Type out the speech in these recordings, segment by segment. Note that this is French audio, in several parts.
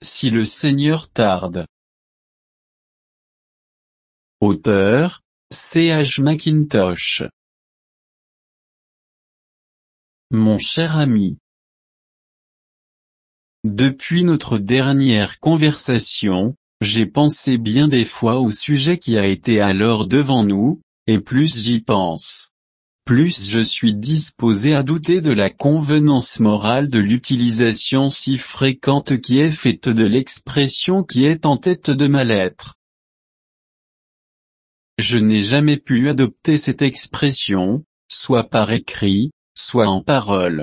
Si le Seigneur tarde. Auteur, C.H. Mackintosh. Mon cher ami. Depuis notre dernière conversation, j'ai pensé bien des fois au sujet qui a été alors devant nous, et plus j'y pense, plus je suis disposé à douter de la convenance morale de l'utilisation si fréquente qui est faite de l'expression qui est en tête de ma lettre. Je n'ai jamais pu adopter cette expression, soit par écrit, soit en parole.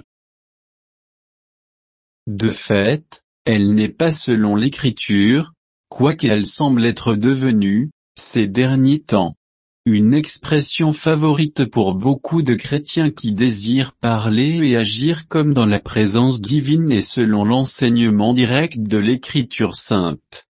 De fait, elle n'est pas selon l'Écriture, quoiqu'elle semble être devenue, ces derniers temps, une expression favorite pour beaucoup de chrétiens qui désirent parler et agir comme dans la présence divine et selon l'enseignement direct de l'Écriture sainte.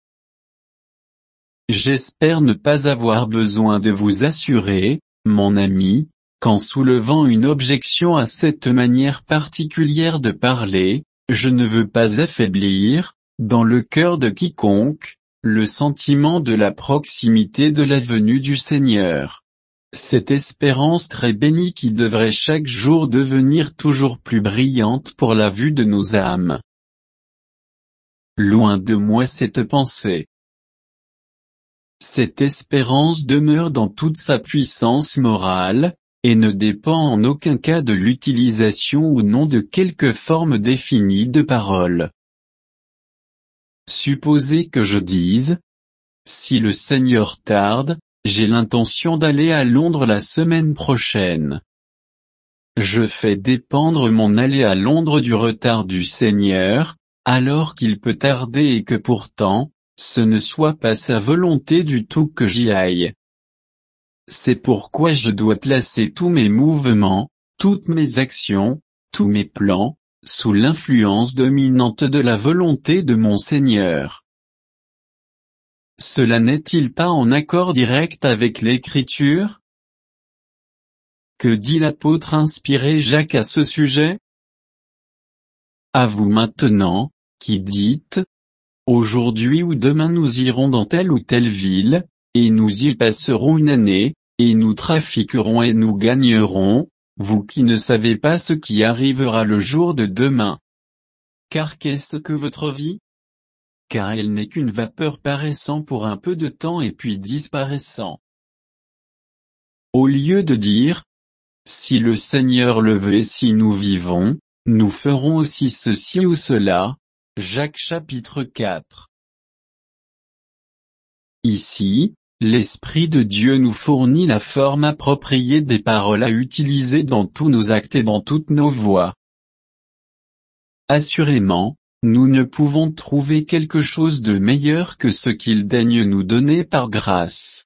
J'espère ne pas avoir besoin de vous assurer, mon ami, qu'en soulevant une objection à cette manière particulière de parler, je ne veux pas affaiblir, dans le cœur de quiconque, le sentiment de la proximité de la venue du Seigneur. Cette espérance très bénie qui devrait chaque jour devenir toujours plus brillante pour la vue de nos âmes. Loin de moi cette pensée. Cette espérance demeure dans toute sa puissance morale, et ne dépend en aucun cas de l'utilisation ou non de quelque forme définie de parole. Supposez que je dise, si le Seigneur tarde, j'ai l'intention d'aller à Londres la semaine prochaine. Je fais dépendre mon aller à Londres du retard du Seigneur, alors qu'il peut tarder et que pourtant, ce ne soit pas sa volonté du tout que j'y aille. C'est pourquoi je dois placer tous mes mouvements, toutes mes actions, tous mes plans, sous l'influence dominante de la volonté de mon Seigneur. Cela n'est-il pas en accord direct avec l'Écriture? Que dit l'apôtre inspiré Jacques à ce sujet? À vous maintenant, qui dites, aujourd'hui ou demain nous irons dans telle ou telle ville, et nous y passerons une année, et nous trafiquerons et nous gagnerons, vous qui ne savez pas ce qui arrivera le jour de demain. Car qu'est-ce que votre vie? Car elle n'est qu'une vapeur paraissant pour un peu de temps et puis disparaissant. Au lieu de dire, si le Seigneur le veut et si nous vivons, nous ferons aussi ceci ou cela, Jacques chapitre 4. Ici, l'Esprit de Dieu nous fournit la forme appropriée des paroles à utiliser dans tous nos actes et dans toutes nos voies. Assurément, nous ne pouvons trouver quelque chose de meilleur que ce qu'il daigne nous donner par grâce.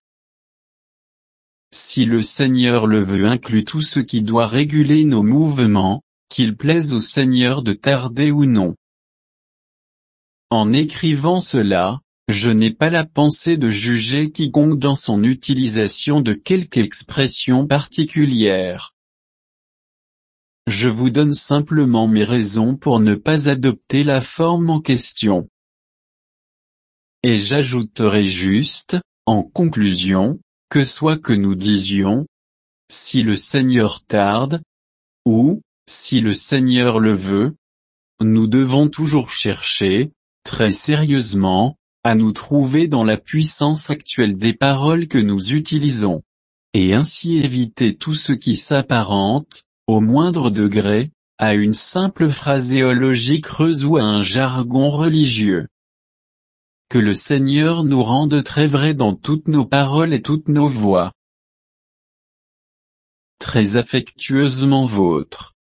Si le Seigneur le veut inclut tout ce qui doit réguler nos mouvements, qu'il plaise au Seigneur de tarder ou non. En écrivant cela, je n'ai pas la pensée de juger quiconque dans son utilisation de quelque expression particulière. Je vous donne simplement mes raisons pour ne pas adopter la forme en question. Et j'ajouterai juste, en conclusion, que soit que nous disions, si le Seigneur tarde, ou, si le Seigneur le veut, nous devons toujours chercher, très sérieusement, à nous trouver dans la puissance actuelle des paroles que nous utilisons, et ainsi éviter tout ce qui s'apparente, au moindre degré, à une simple phraséologie creuse ou à un jargon religieux. Que le Seigneur nous rende très vrais dans toutes nos paroles et toutes nos voies. Très affectueusement vôtre.